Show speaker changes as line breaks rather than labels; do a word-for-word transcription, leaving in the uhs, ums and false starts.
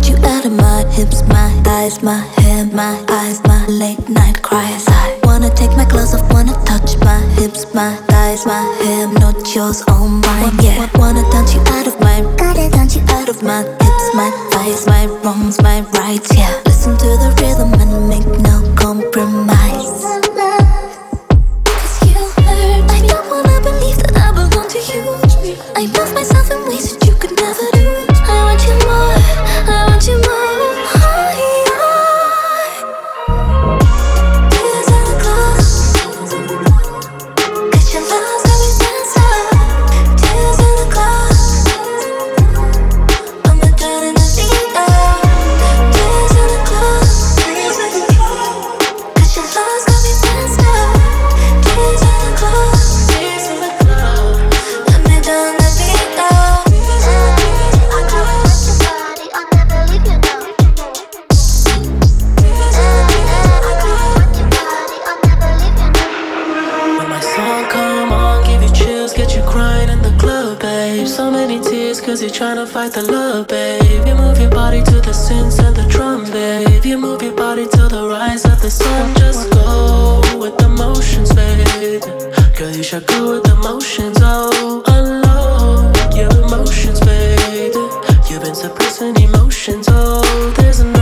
want you out of my hips, my thighs, my hair, my eyes, my late night cries. I wanna take my clothes off, wanna touch my hips, my thighs, my hair, not yours, all mine. Yeah, wanna dance you out of my, gotta dance you out of my hips, my thighs, my wrongs, my rights. Yeah, listen to the rhythm and make no compromise. I love myself in ways that you could never do. I want you more, I want you more. Tears in the glass, 'cause your love's got me dancing. Tears in the glass, I'm not turning the beat up. Tears in the glass, 'cause your love's got me dancing. Tears in the glass, tears in the glass, let me down.
So many tears cause you're trying to fight the love, babe. You move your body to the synths and the drum, babe. You move your body to the rise of the sun. Just go with the motions, babe. Girl, you should go with the motions, oh. Unload your emotions, babe. You've been suppressing emotions, oh. There's an